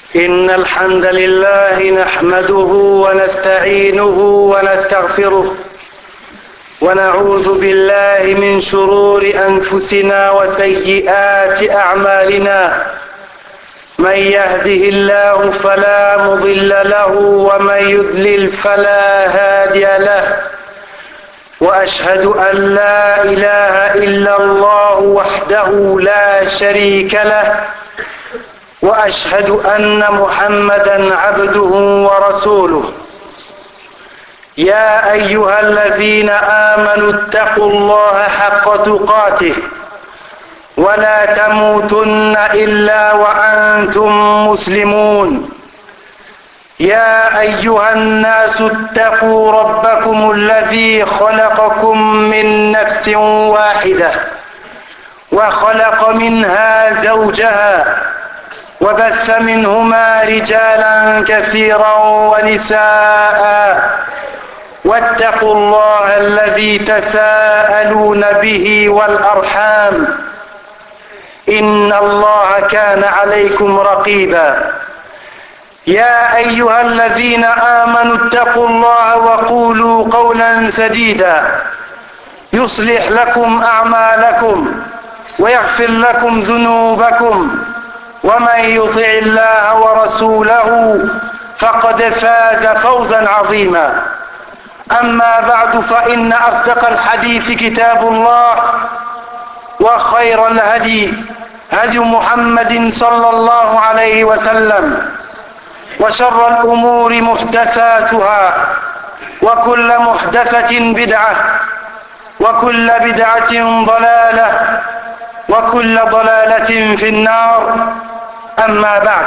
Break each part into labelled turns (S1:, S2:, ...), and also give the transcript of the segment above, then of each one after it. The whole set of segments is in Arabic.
S1: إن الحمد لله نحمده ونستعينه ونستغفره ونعوذ بالله من شرور أنفسنا وسيئات أعمالنا. من يهده الله فلا مضل له ومن يضلل فلا هادي له، وأشهد أن لا إله إلا الله وحده لا شريك له، وأشهد أن محمدا عبده ورسوله. يا أيها الذين آمنوا اتقوا الله حق تقاته ولا تموتن إلا وأنتم مسلمون. يا أيها الناس اتقوا ربكم الذي خلقكم من نفس واحدة وخلق منها زوجها وبث منهما رجالا كثيرا ونساء، واتقوا الله الذي تساءلون به والأرحام إن الله كان عليكم رقيبا. يا أيها الذين آمنوا اتقوا الله وقولوا قولا سديدا يصلح لكم أعمالكم ويغفر لكم ذنوبكم، ومن يطع الله ورسوله فقد فاز فوزا عظيما. أما بعد، فإن أصدق الحديث كتاب الله، وخير الهدي هدي محمد صلى الله عليه وسلم، وشر الأمور محدثاتها، وكل محدثة بدعة، وكل بدعة ضلالة، وكل ضلالة في النار. أما بعد،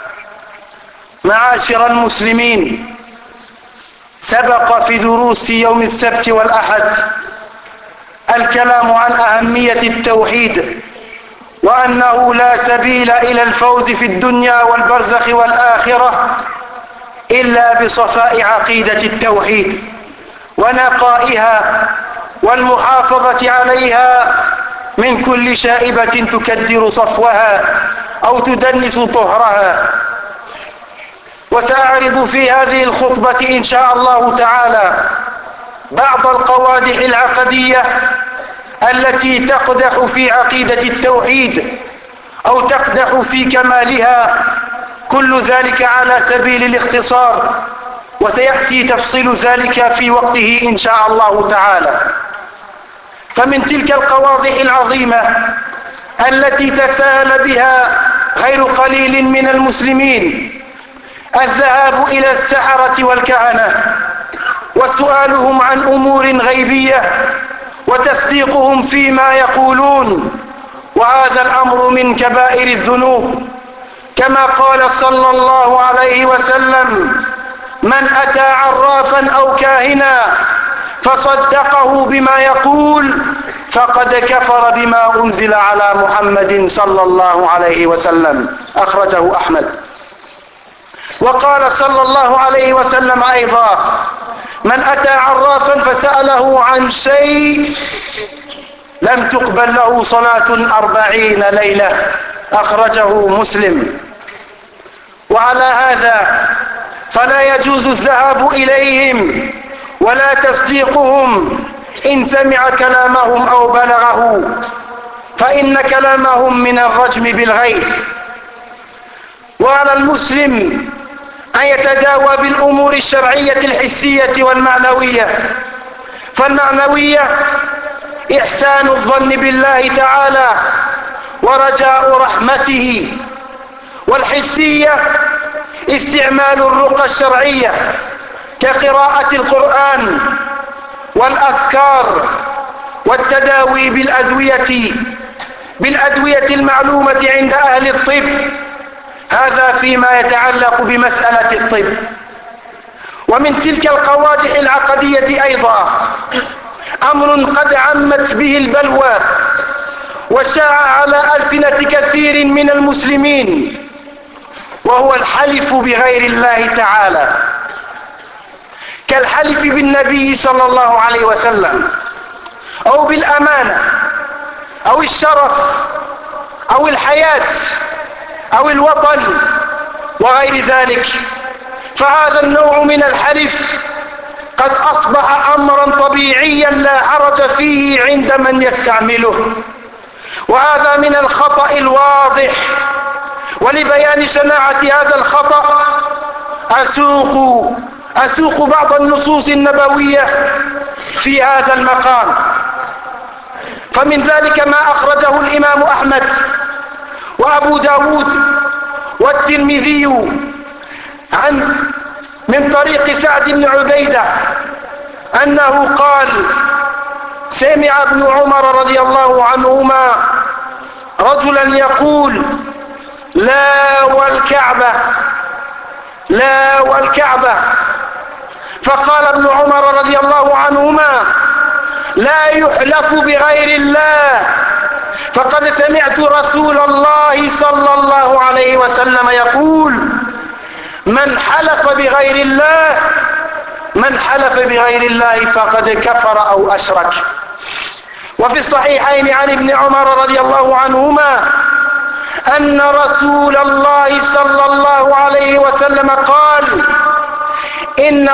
S1: معاشر المسلمين، سبق في دروس يوم السبت والأحد الكلام عن أهمية التوحيد، وأنه لا سبيل إلى الفوز في الدنيا والبرزخ والآخرة إلا بصفاء عقيدة التوحيد ونقائها والمحافظة عليها من كل شائبة تكدر صفوها أو تدنس طهرها. وسأعرض في هذه الخطبة إن شاء الله تعالى بعض القوادح العقدية التي تقدح في عقيدة التوحيد أو تقدح في كمالها، كل ذلك على سبيل الاختصار، وسيأتي تفصيل ذلك في وقته إن شاء الله تعالى. فمن تلك القوادح العظيمة التي تساهل بها غير قليل من المسلمين الذهاب إلى السحرة والكهنة وسؤالهم عن أمور غيبية وتصديقهم فيما يقولون، وهذا الأمر من كبائر الذنوب، كما قال صلى الله عليه وسلم: من أتى عرافا أو كاهنا فصدقه بما يقول فقد كفر بما أنزل على محمد صلى الله عليه وسلم. أخرجه أحمد. وقال صلى الله عليه وسلم أيضا: من أتى عرافا فسأله عن شيء لم تقبل له صلاة 40 ليلة. أخرجه مسلم. وعلى هذا فلا يجوز الذهاب إليهم ولا تصديقهم إن سمع كلامهم أو بلغه، فإن كلامهم من الرجم بالغيب. وعلى المسلم أن يتداوى بالأمور الشرعية الحسية والمعنوية. فالمعنوية إحسان الظن بالله تعالى ورجاء رحمته، والحسية استعمال الرقى الشرعية كقراءة القرآن والأذكار والتداوي بالأدوية المعلومة عند أهل الطب. هذا فيما يتعلق بمسألة الطب. ومن تلك القوادح العقدية أيضا أمر قد عمت به البلوى وشاع على ألسنة كثير من المسلمين، وهو الحلف بغير الله تعالى، كالحلف بالنبي صلى الله عليه وسلم أو بالأمانة أو الشرف أو الحياة أو الوطن وغير ذلك. فهذا النوع من الحلف قد أصبح أمرا طبيعيا لا حرج فيه عند من يستعمله، وهذا من الخطأ الواضح. ولبيان شناعة هذا الخطأ أسوق بعض النصوص النبوية في هذا المقام. فمن ذلك ما أخرجه الإمام أحمد وأبو داود والترمذي من طريق سعد بن عبيدة أنه قال: سمع ابن عمر رضي الله عنهما رجلا يقول: لا والكعبة لا والكعبة. فقال ابن عمر رضي الله عنهما: لا يحلف بغير الله، فقد سمعت رسول الله صلى الله عليه وسلم يقول: من حلف بغير الله فقد كفر أو أشرك. وفي الصحيحين عن ابن عمر رضي الله عنهما أن رسول الله صلى الله عليه وسلم قال: إن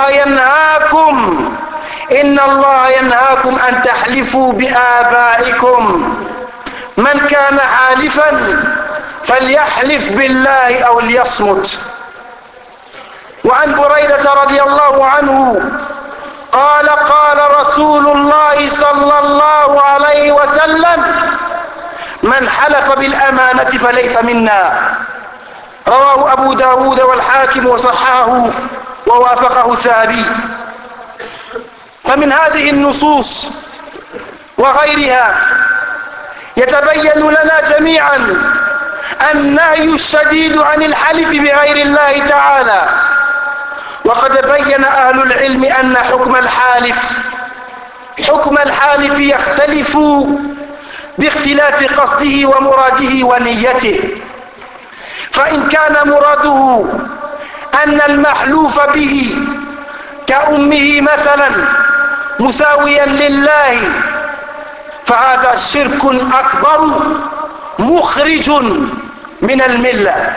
S1: الله ينهاكم أن تحلفوا بآبائكم، من كان حالفا فليحلف بالله أو ليصمت. وعن بريدة رضي الله عنه قال: قال رسول الله صلى الله عليه وسلم: من حلف بالأمانة فليس منا. رواه أبو داود والحاكم وصححه ووافقه الذهبي. فمن هذه النصوص وغيرها يتبين لنا جميعا النهي الشديد عن الحلف بغير الله تعالى. وقد بين أهل العلم أن حكم الحالف يختلف باختلاف قصده ومراده ونيته. فإن كان مراده أن المحلوف به كأمه مثلا مساويا لله، فهذا شرك أكبر مخرج من الملة.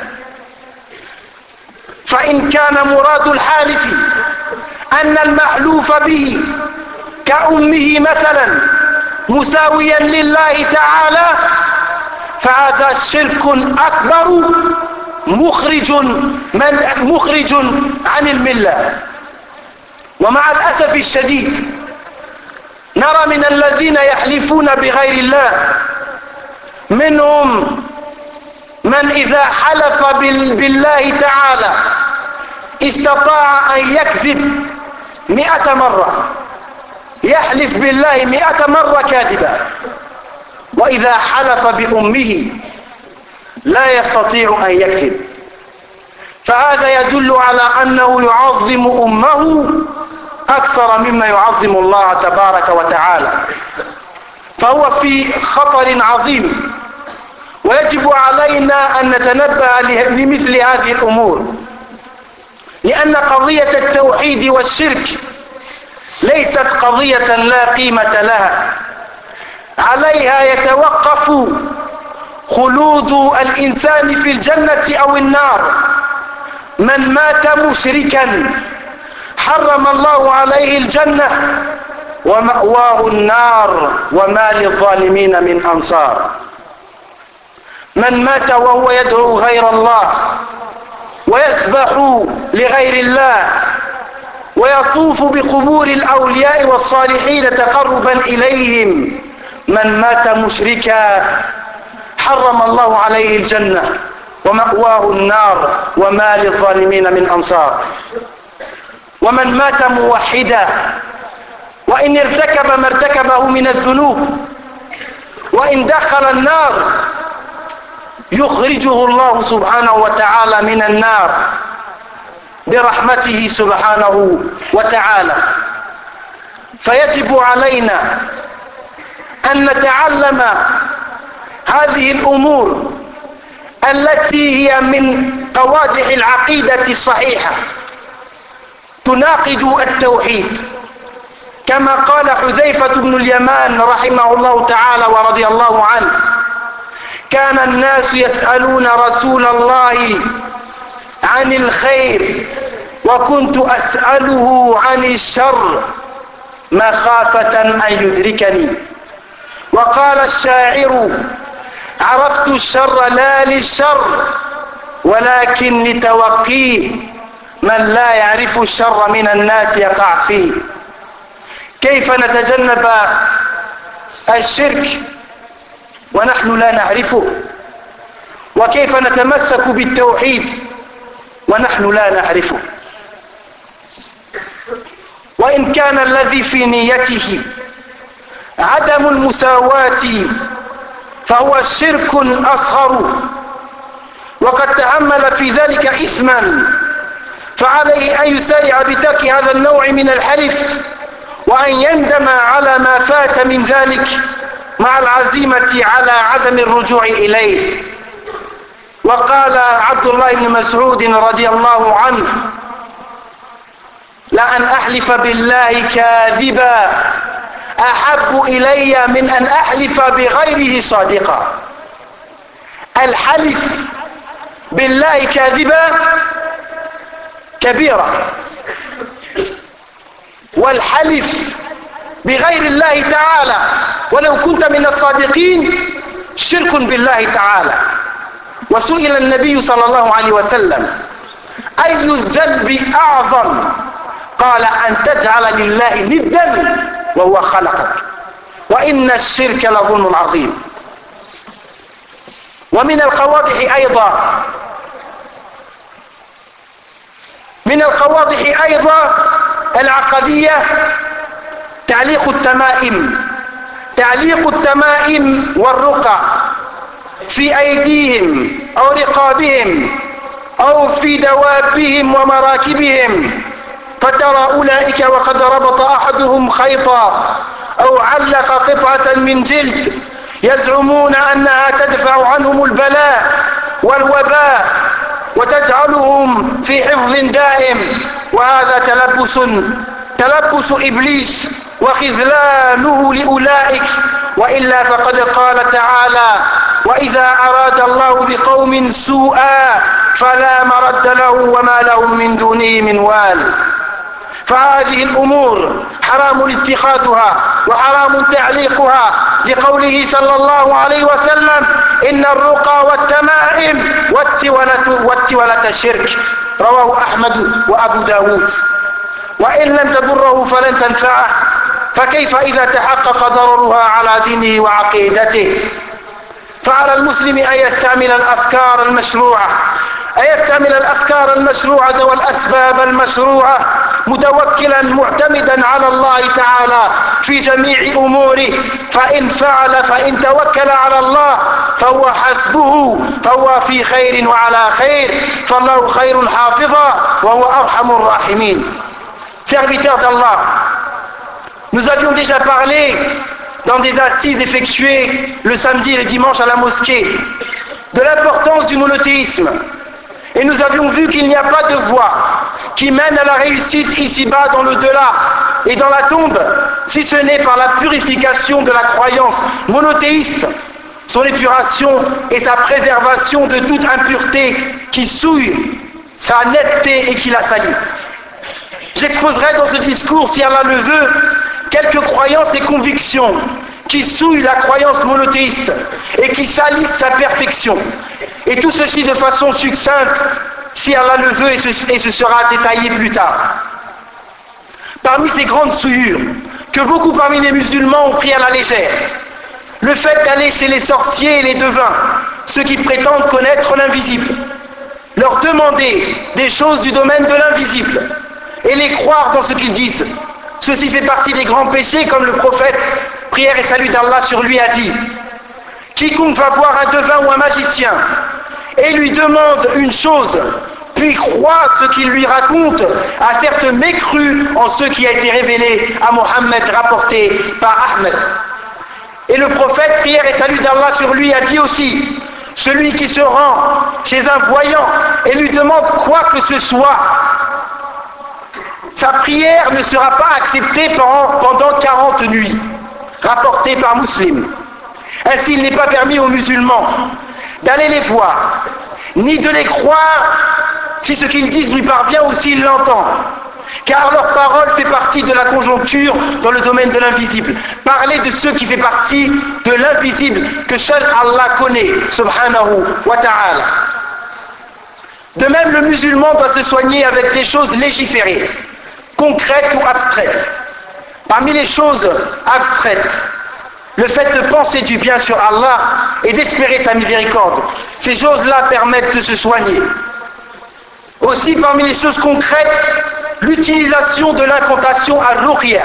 S1: فإن كان مراد الحالف أن المحلوف به كأمه مثلا مساويا لله تعالى، فهذا شرك أكبر مخرج عن الملة. ومع الأسف الشديد نرى من الذين يحلفون بغير الله منهم من إذا حلف بالله تعالى استطاع أن يكذب 100 مرة، يحلف بالله 100 مرة كاذبا، وإذا حلف بأمه لا يستطيع أن يكذب. فهذا يدل على أنه يعظم أمه أكثر مما يعظم الله تبارك وتعالى، فهو في خطر عظيم. ويجب علينا أن نتنبه لمثل هذه الأمور، لأن قضية التوحيد والشرك ليست قضية لا قيمة لها، عليها يتوقف خلود الإنسان في الجنة أو النار. من مات مشركا حرم الله عليه الجنة ومأواه النار وما للظالمين من أنصار. من مات وهو يدعو غير الله ويذبح لغير الله ويطوف بقبور الأولياء والصالحين تقربا إليهم، من مات مشركا حرم الله عليه الجنة ومأواه النار وما للظالمين من أنصار. ومن مات موحدا وإن ارتكب ما ارتكبه من الذنوب وإن دخل النار يخرجه الله سبحانه وتعالى من النار برحمته سبحانه وتعالى. فيجب علينا أن نتعلم هذه الأمور التي هي من قوادح العقيدة الصحيحة تناقض التوحيد، كما قال حذيفة بن اليمان رحمه الله تعالى ورضي الله عنه: كان الناس يسألون رسول الله عن الخير وكنت أسأله عن الشر مخافة أن يدركني. وقال الشاعر عرفت الشر لا للشر ولكن لتوقيه من لا يعرف الشر من الناس يقع فيه. كيف نتجنب الشرك ونحن لا نعرفه؟ وكيف نتمسك بالتوحيد ونحن لا نعرفه؟ وإن كان الذي في نيته عدم المساواة فهو شرك أصغر وقد تأمل في ذلك إثما، فعليه أن يسارع بترك هذا النوع من الحلف وأن يندم على ما فات من ذلك مع العزيمة على عدم الرجوع إليه. وقال عبد الله بن مسعود رضي الله عنه لأن أحلف بالله كاذبا أحب إلي من أن أحلف بغيره صادقا. الحلف بالله كاذبا كبيرة، والحلف بغير الله تعالى ولو كنت من الصادقين شرك بالله تعالى. وسئل النبي صلى الله عليه وسلم أي الذنب أعظم؟ قال أن تجعل لله ندا وهو خلقك، وإن الشرك لظلم عظيم. ومن القواضح أيضا العقدية تعليق التمائم والرقى في أيديهم أو رقابهم أو في دوابهم ومراكبهم، فترى أولئك وقد ربط أحدهم خيطا أو علق قطعة من جلد يزعمون أنها تدفع عنهم البلاء والوباء وتجعلهم في حفظ دائم، وهذا تلبس إبليس وخذلانه لأولئك. وإلا فقد قال تعالى وإذا أراد الله بقوم سوءا فلا مرد له وما لهم من دونه من وال. فهذه الأمور حرام اتخاذها وحرام تعليقها، لقوله صلى الله عليه وسلم إن الرقى والتمائم والتولة الشرك، رواه أحمد وأبو داود. وإن لم تضره فلن تنفعه، فكيف إذا تحقق ضررها على دينه وعقيدته؟ فعلى المسلم أن يستعمل الأفكار المشروعة والأسباب المشروعة متوكلا معتمدا على الله تعالى في جميع أموره، فإن توكل على الله فهو حسبه، فهو في خير وعلى خير، فالله خير حافظا وهو أرحم الراحمين. Serviteurs d'Allah, nous avions déjà parlé dans des assises effectuées le samedi et le dimanche à la mosquée de l'importance du monothéisme, et nous avions vu qu'il n'y a pas de voie qui mène à la réussite ici-bas dans l'au-delà et dans la tombe si ce n'est par la purification de la croyance monothéiste, son épuration et sa préservation de toute impureté qui souille sa netteté et qui la salit. J'exposerai dans ce discours, si Allah le veut, quelques croyances et convictions qui souillent la croyance monothéiste et qui salissent sa perfection. Et tout ceci de façon succincte, si Allah le veut, et ce sera détaillé plus tard. Parmi ces grandes souillures, que beaucoup parmi les musulmans ont pris à la légère, le fait d'aller chez les sorciers et les devins, ceux qui prétendent connaître l'invisible, leur demander des choses du domaine de l'invisible, et les croire dans ce qu'ils disent. Ceci fait partie des grands péchés, comme le prophète, prière et salut d'Allah sur lui, a dit. Quiconque va voir un devin ou un magicien et lui demande une chose, puis croit ce qu'il lui raconte, a certes mécru en ce qui a été révélé à Mohammed, rapporté par Ahmed. Et le prophète, prière et salut d'Allah sur lui, a dit aussi, celui qui se rend chez un voyant et lui demande quoi que ce soit, sa prière ne sera pas acceptée pendant 40 nuits, rapporté par Muslim. Ainsi, il n'est pas permis aux musulmans d'aller les voir, ni de les croire, si ce qu'ils disent lui parvient ou s'il l'entend. Car leur parole fait partie de la conjoncture dans le domaine de l'invisible. Parler de ce qui fait partie de l'invisible que seul Allah connaît, subhanahu wa ta'ala. De même, le musulman doit se soigner avec des choses légiférées, concrètes ou abstraites. Parmi les choses abstraites, le fait de penser du bien sur Allah et d'espérer sa miséricorde. Ces choses-là permettent de se soigner. Aussi, parmi les choses concrètes, l'utilisation de l'incantation al-ruqya,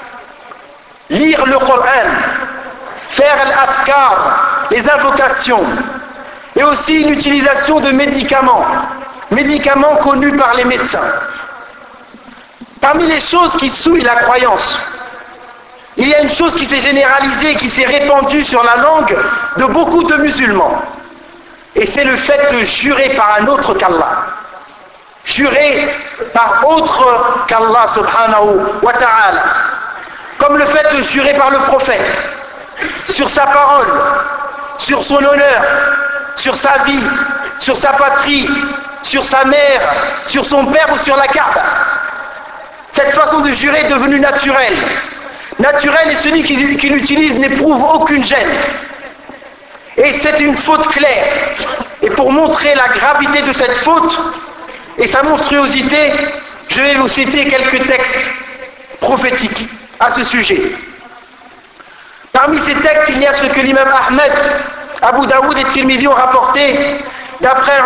S1: lire le Coran, faire l'afkar, les invocations, et aussi l'utilisation de médicaments connus par les médecins. Parmi les choses qui souillent la croyance, il y a une chose qui s'est généralisée, qui s'est répandue sur la langue de beaucoup de musulmans, et c'est le fait de jurer par un autre qu'Allah. Jurer par autre qu'Allah subhanahu wa ta'ala, comme le fait de jurer par le prophète, sur sa parole, sur son honneur, sur sa vie, sur sa patrie, sur sa mère, sur son père ou sur la Kaaba. Cette façon de jurer est devenue naturelle. Naturelle, et celui qui l'utilise n'éprouve aucune gêne. Et c'est une faute claire. Et pour montrer la gravité de cette faute et sa monstruosité, je vais vous citer quelques textes prophétiques à ce sujet. Parmi ces textes, il y a ce que l'imam Ahmed, Abu Daoud et Tirmidhi ont rapporté d'après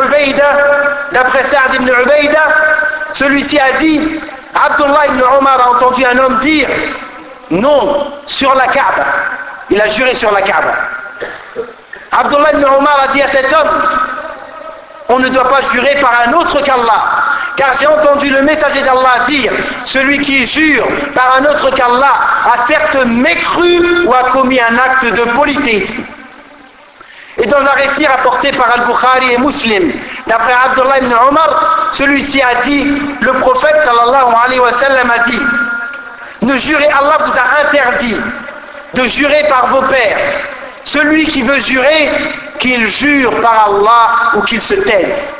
S1: Sa'd ibn Ubayda. Celui-ci a dit, Abdullah ibn Omar a entendu un homme dire non sur la Kaaba. Il a juré sur la Kaaba. Abdullah ibn Omar a dit à cet homme, on ne doit pas jurer par un autre qu'Allah, car j'ai entendu le messager d'Allah dire, celui qui jure par un autre qu'Allah a certes mécru ou a commis un acte de polythéisme. Et dans un récit rapporté par Al-Bukhari et Muslim, d'après Abdullah ibn Omar, celui-ci a dit, le prophète sallallahu alayhi wa sallam a dit, ne jurez, Allah vous a interdit de jurer par vos pères. Celui qui veut jurer, qu'il jure par Allah ou qu'il se taise.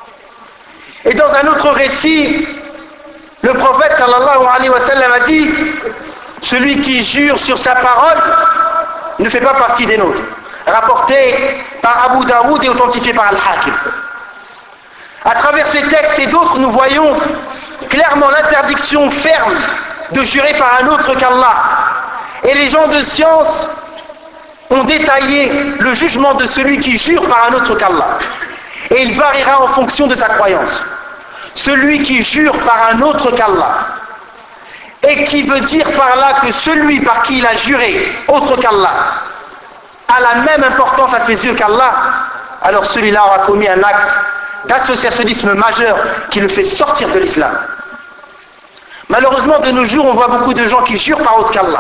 S1: Et dans un autre récit, le prophète sallallahu alayhi wa sallam a dit, celui qui jure sur sa parole ne fait pas partie des nôtres. Rapporté par Abu Daoud et authentifié par Al-Hakim. À travers ces textes et d'autres, nous voyons clairement l'interdiction ferme de jurer par un autre qu'Allah. Et les gens de science ont détaillé le jugement de celui qui jure par un autre qu'Allah. Et il variera en fonction de sa croyance. Celui qui jure par un autre qu'Allah, et qui veut dire par là que celui par qui il a juré, autre qu'Allah, a la même importance à ses yeux qu'Allah, alors celui-là aura commis un acte d'associationnisme majeur qui le fait sortir de l'islam. Malheureusement, de nos jours, on voit beaucoup de gens qui jurent par autre qu'Allah.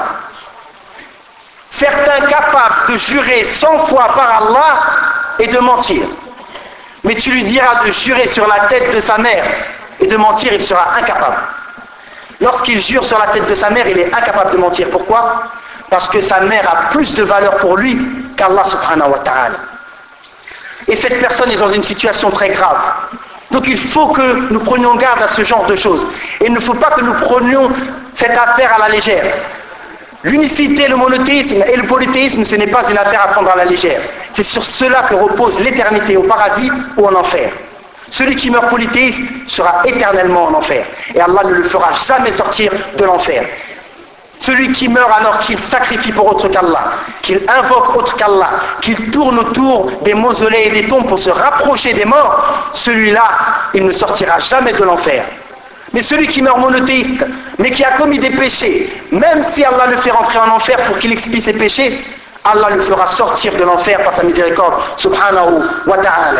S1: Certains capables de jurer 100 fois par Allah et de mentir. Mais tu lui diras de jurer sur la tête de sa mère et de mentir, il sera incapable. Lorsqu'il jure sur la tête de sa mère, il est incapable de mentir. Pourquoi ? Parce que sa mère a plus de valeur pour lui qu'Allah subhanahu wa ta'ala. Et cette personne est dans une situation très grave. Donc il faut que nous prenions garde à ce genre de choses. Et il ne faut pas que nous prenions cette affaire à la légère. L'unicité, le monothéisme et le polythéisme, ce n'est pas une affaire à prendre à la légère. C'est sur cela que repose l'éternité au paradis ou en enfer. Celui qui meurt polythéiste sera éternellement en enfer. Et Allah ne le fera jamais sortir de l'enfer. Celui qui meurt alors qu'il sacrifie pour autre qu'Allah, qu'il invoque autre qu'Allah, qu'il tourne autour des mausolées et des tombes pour se rapprocher des morts, celui-là, il ne sortira jamais de l'enfer. Mais celui qui meurt monothéiste, mais qui a commis des péchés, même si Allah le fait rentrer en enfer pour qu'il expie ses péchés, Allah le fera sortir de l'enfer par sa miséricorde, subhanahu wa ta'ala.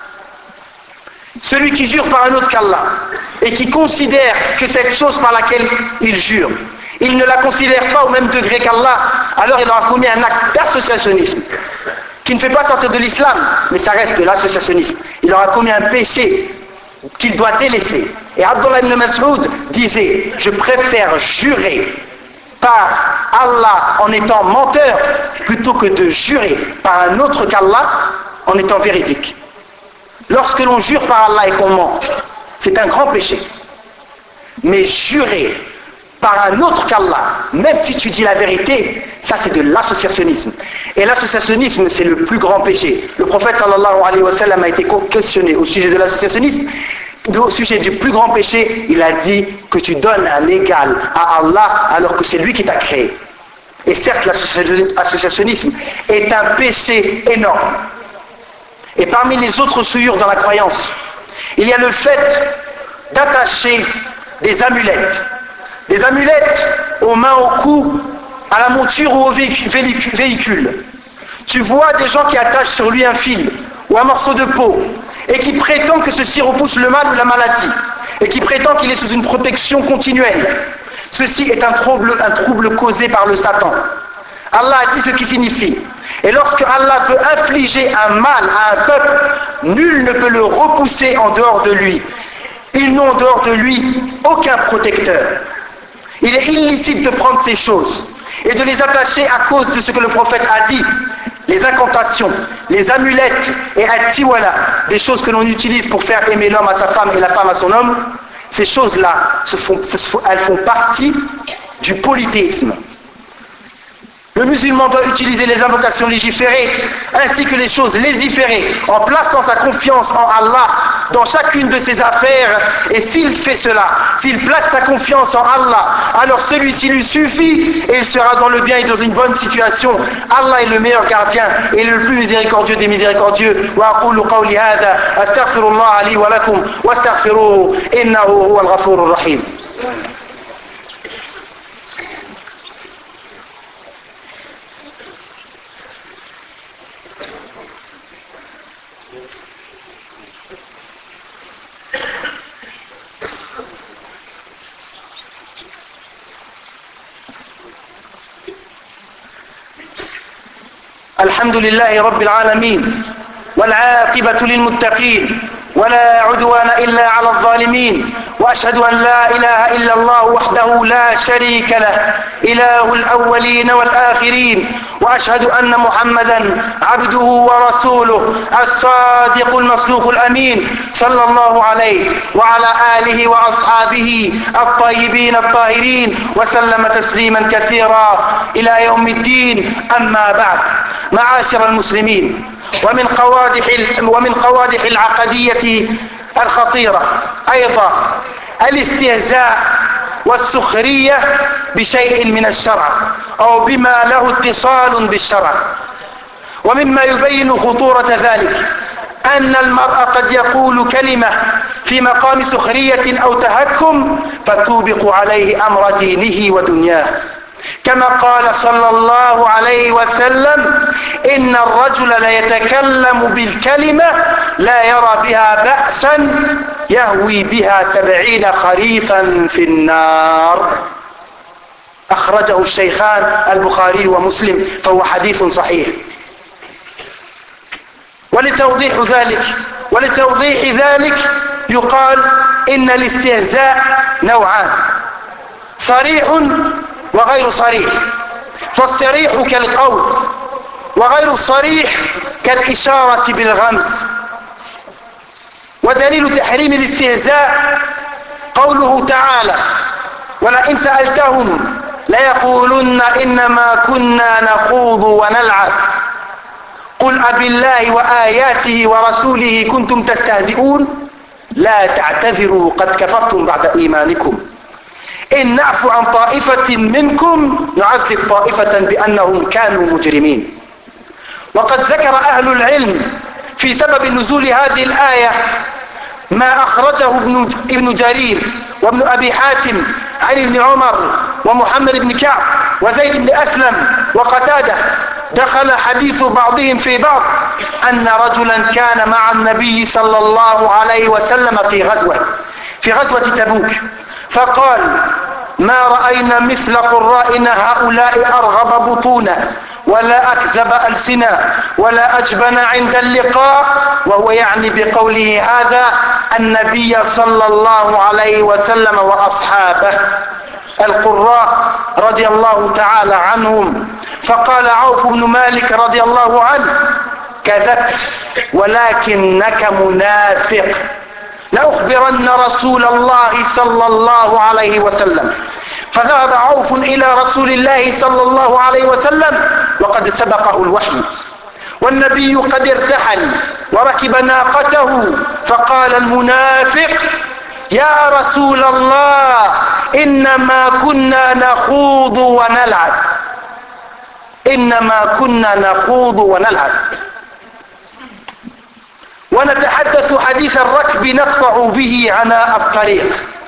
S1: Celui qui jure par un autre qu'Allah, et qui considère que cette chose par laquelle il jure, il ne la considère pas au même degré qu'Allah, alors il aura commis un acte d'associationnisme, qui ne fait pas sortir de l'islam, mais ça reste de l'associationnisme. Il aura commis un péché qu'il doit délaisser. Et Abdullah ibn Mas'ud disait, je préfère jurer par Allah en étant menteur, plutôt que de jurer par un autre qu'Allah en étant véridique. Lorsque l'on jure par Allah et qu'on ment, c'est un grand péché. Mais jurer par un autre qu'Allah, même si tu dis la vérité, ça c'est de l'associationnisme. Et l'associationnisme, c'est le plus grand péché. Le prophète sallallahu alayhi wa sallam a été questionné au sujet de l'associationnisme. Au sujet du plus grand péché, il a dit que tu donnes un égal à Allah alors que c'est lui qui t'a créé. Et certes, l'associationnisme est un péché énorme. Et parmi les autres souillures dans la croyance, il y a le fait d'attacher des amulettes. Des amulettes aux mains, au cou, à la monture ou au véhicule. Tu vois des gens qui attachent sur lui un fil ou un morceau de peau et qui prétendent que ceci repousse le mal ou la maladie et qui prétendent qu'il est sous une protection continuelle. Ceci est un trouble causé par le Satan. Allah a dit ce qui signifie. Et lorsque Allah veut infliger un mal à un peuple, nul ne peut le repousser en dehors de lui. Ils n'ont en dehors de lui aucun protecteur. Il est illicite de prendre ces choses et de les attacher à cause de ce que le prophète a dit. Les incantations, les amulettes et al-tiwala, des choses que l'on utilise pour faire aimer l'homme à sa femme et la femme à son homme, ces choses-là, elles font partie du polythéisme. Le musulman doit utiliser les invocations légiférées ainsi que les choses légiférées en plaçant sa confiance en Allah dans chacune de ses affaires. Et s'il fait cela, s'il place sa confiance en Allah, alors celui-ci lui suffit et il sera dans le bien et dans une bonne situation. Allah est le meilleur gardien et le plus miséricordieux des miséricordieux. Wa aqulu qawli hadha astaghfirullah li wa lakum wastaghfiruhu innahu huwal ghafurur rahim. الحمد لله رب العالمين والعاقبة للمتقين ولا عدوان إلا على الظالمين وأشهد أن لا إله إلا الله وحده لا شريك له إله الأولين والآخرين وأشهد أن محمدا عبده ورسوله الصادق المصدوق الأمين صلى الله عليه وعلى آله وأصحابه الطيبين الطاهرين وسلم تسليما كثيرا إلى يوم الدين. أما بعد، معاشر المسلمين، ومن قوادح العقدية الخطيرة أيضا الاستهزاء والسخرية بشيء من الشرع أو بما له اتصال بالشرع. ومما يبين خطورة ذلك أن المرء قد يقول كلمة في مقام سخرية أو تهكم فتوبق عليه أمر دينه ودنياه، كما قال صلى الله عليه وسلم: إن الرجل ليتكلم بالكلمة لا يرى بها بأسا يهوي بها 70 خريفا في النار. أخرجه الشيخان البخاري ومسلم، فهو حديث صحيح. ولتوضيح ذلك يقال إن الاستهزاء نوعان: صريح وغير صريح. فالصريح كالقول، وغير الصريح كالإشارة بالغمز. ودليل تحريم الاستهزاء قوله تعالى: ولئن سألتهم ليقولن إنما كنا نخوض ونلعب قل أبالله وآياته ورسوله كنتم تستهزئون لا تعتذروا قد كفرتم بعد إيمانكم إن نعفو عن طائفة منكم نعذب طائفة بأنهم كانوا مجرمين. وقد ذكر أهل العلم في سبب نزول هذه الآية ما أخرجه ابن جرير وابن أبي حاتم عن ابن عمر ومحمد بن كعب وزيد بن أسلم وقتادة. دخل حديث بعضهم في بعض أن رجلا كان مع النبي صلى الله عليه وسلم في غزوة تبوك، فقال: ما رأينا مثل قرائنا هؤلاء أرغب بطونا ولا أكذب ألسنا ولا أجبن عند اللقاء. وهو يعني بقوله هذا النبي صلى الله عليه وسلم وأصحابه القراء رضي الله تعالى عنهم. فقال عوف بن مالك رضي الله عنه: كذبت ولكنك منافق. لأخبرن رسول الله صلى الله عليه وسلم. فذهب عوف إلى رسول الله صلى الله عليه وسلم وقد سبقه الوحي، والنبي قد ارتحل وركب ناقته، فقال المنافق: يا رسول الله إنما كنا نخوض ونلعب، إنما كنا نخوض ونلعب، ونتحدث حديث الركب نقطع به عناء الطريق.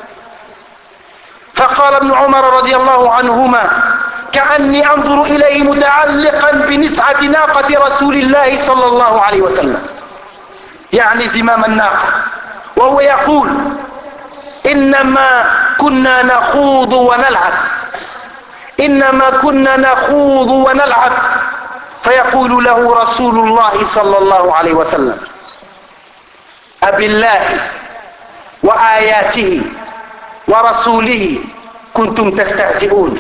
S1: فقال ابن عمر رضي الله عنهما: كأني أنظر إليه متعلقا بنسعة ناقة رسول الله صلى الله عليه وسلم، يعني زمام الناقة، وهو يقول: إنما كنا نخوض ونلعب، إنما كنا نخوض ونلعب. فيقول له رسول الله صلى الله عليه وسلم: أبالله وآياته ورسوله كنتم تستهزئون.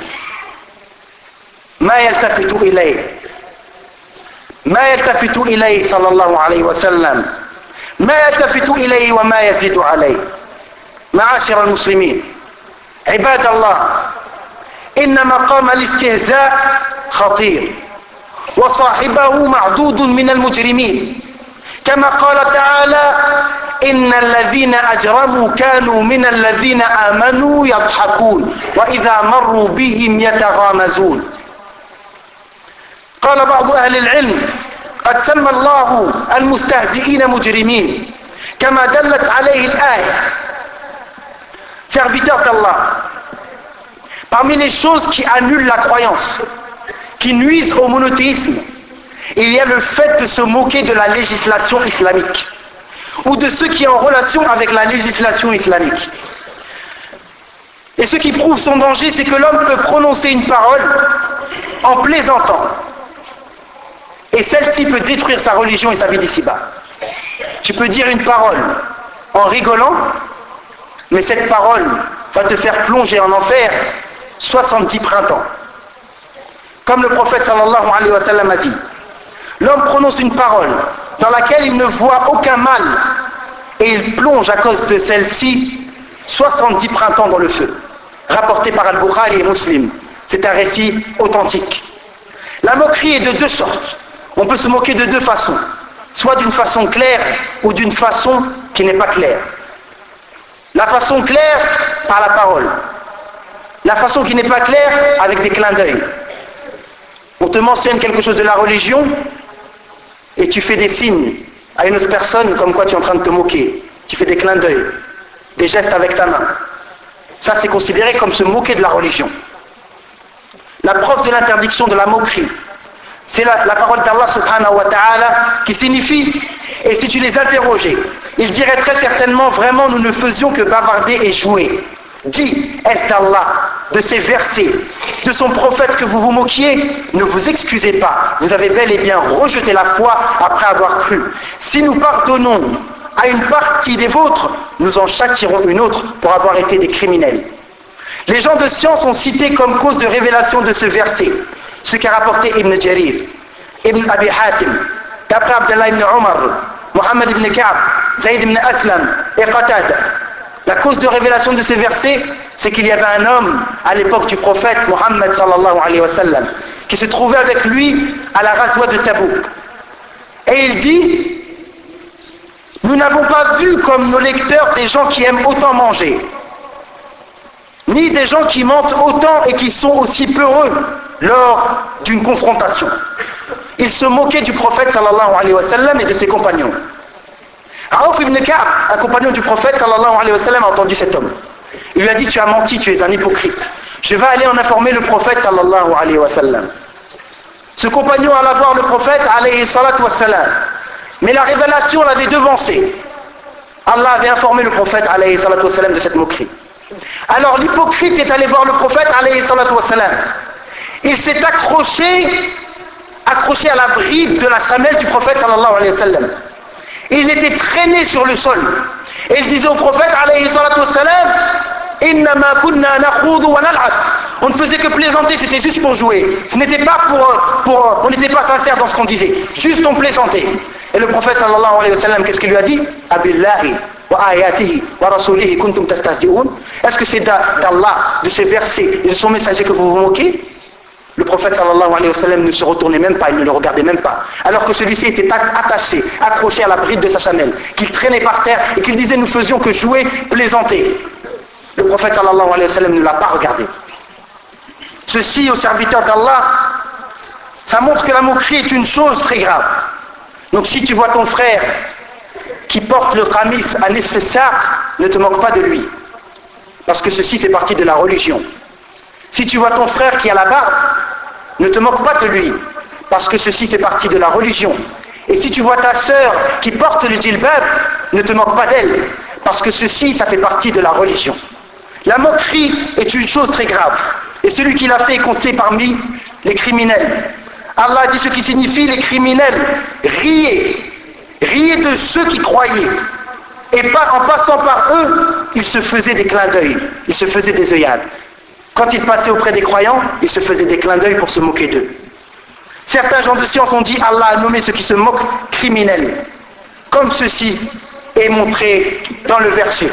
S1: ما يلتفت إليه، ما يلتفت إليه صلى الله عليه وسلم، ما يلتفت إليه وما يزيد عليه. معاشر المسلمين عباد الله، إن مقام الاستهزاء خطير، وصاحبه معدود من المجرمين، كما قال تعالى: إن الذين أجرموا كانوا من الذين آمنوا يضحكون وإذا مروا بهم يتغامزون. قال بعض أهل العلم: قد سمى الله المستهزئين مجرمين كما دلت عليه الآية. Serviteurs d'Allah, parmi les choses qui annulent la croyance, qui nuisent au monothéisme, il y a le fait de se moquer de la législation islamique ou de ce qui est en relation avec la législation islamique. Et ce qui prouve son danger, c'est que l'homme peut prononcer une parole en plaisantant, et celle-ci peut détruire sa religion et sa vie d'ici-bas. Tu peux dire une parole en rigolant, mais cette parole va te faire plonger en enfer 70 printemps. Comme le prophète sallallahu alayhi wa sallam a dit, l'homme prononce une parole dans laquelle il ne voit aucun mal et il plonge à cause de celle-ci 70 printemps dans le feu. Rapporté par Al-Bukhari et Muslim. C'est un récit authentique. La moquerie est de deux sortes. On peut se moquer de deux façons. Soit d'une façon claire ou d'une façon qui n'est pas claire. La façon claire par la parole. La façon qui n'est pas claire avec des clins d'œil. On te mentionne quelque chose de la religion et tu fais des signes à une autre personne comme quoi tu es en train de te moquer. Tu fais des clins d'œil, des gestes avec ta main. Ça c'est considéré comme se moquer de la religion. La preuve de l'interdiction de la moquerie, c'est la parole d'Allah subhanahu wa ta'ala qui signifie, et si tu les interrogeais, ils diraient très certainement: vraiment nous ne faisions que bavarder et jouer. Dis, est-ce d'Allah, de ses versets, de son prophète que vous vous moquiez? Ne vous excusez pas, vous avez bel et bien rejeté la foi après avoir cru. Si nous pardonnons à une partie des vôtres, nous en châtierons une autre pour avoir été des criminels. Les gens de science ont cité comme cause de révélation de ce verset ce qu'a rapporté Ibn Jarir, Ibn Abi Hatim, d'après Abdallah ibn Omar, Mohammed ibn Ka'b, Zayd ibn Aslam et Qatada. La cause de révélation de ce verset, c'est qu'il y avait un homme à l'époque du prophète Mohammed sallallahu alayhi wa sallam qui se trouvait avec lui à la Ghazwa de Tabouk. Et il dit: nous n'avons pas vu comme nos lecteurs des gens qui aiment autant manger, ni des gens qui mentent autant et qui sont aussi peureux lors d'une confrontation. Il se moquait du prophète sallallahu alayhi wa sallam et de ses compagnons. Aouf ibn Ka'b, un compagnon du prophète sallallahu alayhi wa sallam, a entendu cet homme. Il lui a dit: tu as menti, tu es un hypocrite. Je vais aller en informer le prophète sallallahu alayhi wa sallam. Ce compagnon alla voir le prophète alayhi salatu wa sallam. Mais la révélation l'avait devancé. Allah avait informé le prophète alayhi salatu wa sallam de cette moquerie. Alors l'hypocrite est allé voir le prophète alayhi salatu wa sallam. Il s'est accroché à la bride de la semelle du prophète sallallahu alayhi wa sallam. Il était traîné sur le sol. Et il disait au prophète alayhi salatu wa sallam: innama kunna nakhudu wa nal'ab. On ne faisait que plaisanter, c'était juste pour jouer. Ce n'était pas on n'était pas sincère dans ce qu'on disait. Juste on plaisantait. Et le prophète sallallahu alayhi wa sallam, qu'est-ce qu'il lui a dit? Abillahi وآياته ورسوله كنتم تستهزئون. Est-ce que c'est d'Allah, de ses versets et de son messager que vous vous moquez? Le prophète sallallahu alayhi wa sallam ne se retournait même pas, il ne le regardait même pas. Alors que celui-ci était attaché, accroché à la bride de sa chamelle, qu'il traînait par terre et qu'il disait nous faisions que jouer, plaisanter. Le prophète sallallahu alayhi wa sallam ne l'a pas regardé. Ceci aux serviteurs d'Allah, ça montre que la moquerie est une chose très grave. Donc si tu vois ton frère qui porte le qamis à nisf as-saq, ne te moque pas de lui. Parce que ceci fait partie de la religion. Si tu vois ton frère qui a la barbe, ne te moque pas de lui. Parce que ceci fait partie de la religion. Et si tu vois ta sœur qui porte le djilbab, ne te moque pas d'elle. Parce que ceci, ça fait partie de la religion. La moquerie est une chose très grave. Et celui qui l'a fait est compté parmi les criminels. Allah dit ce qui signifie les criminels. Riez. Riez de ceux qui croyaient. Et en passant par eux, ils se faisaient des clins d'œil. Ils se faisaient des œillades. Quand ils passaient auprès des croyants, ils se faisaient des clins d'œil pour se moquer d'eux. Certains gens de science ont dit Allah a nommé ceux qui se moquent criminels. Comme ceci est montré dans le verset.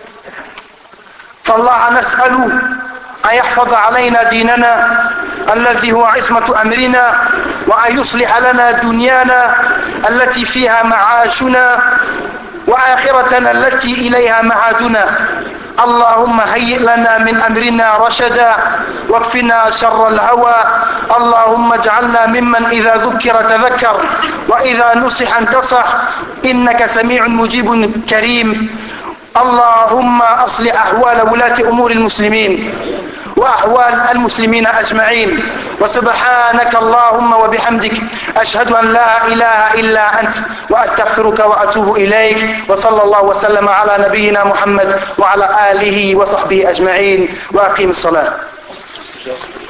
S1: فالله نسأل أن يحفظ علينا ديننا الذي هو عصمة أمرنا وأن يصلح لنا دنيانا التي فيها معاشنا وآخرتنا التي إليها معادنا اللهم هيئ لنا من أمرنا رشدا واكفنا شر الهوى اللهم اجعلنا ممن إذا ذكر تذكر وإذا نصح انتصح إنك سميع مجيب كريم اللهم أصلح أحوال ولاة أمور المسلمين وأحوال المسلمين أجمعين وسبحانك اللهم وبحمدك أشهد أن لا إله إلا أنت وأستغفرك وأتوب إليك وصلى الله وسلم على نبينا محمد وعلى آله وصحبه أجمعين وأقيم الصلاة.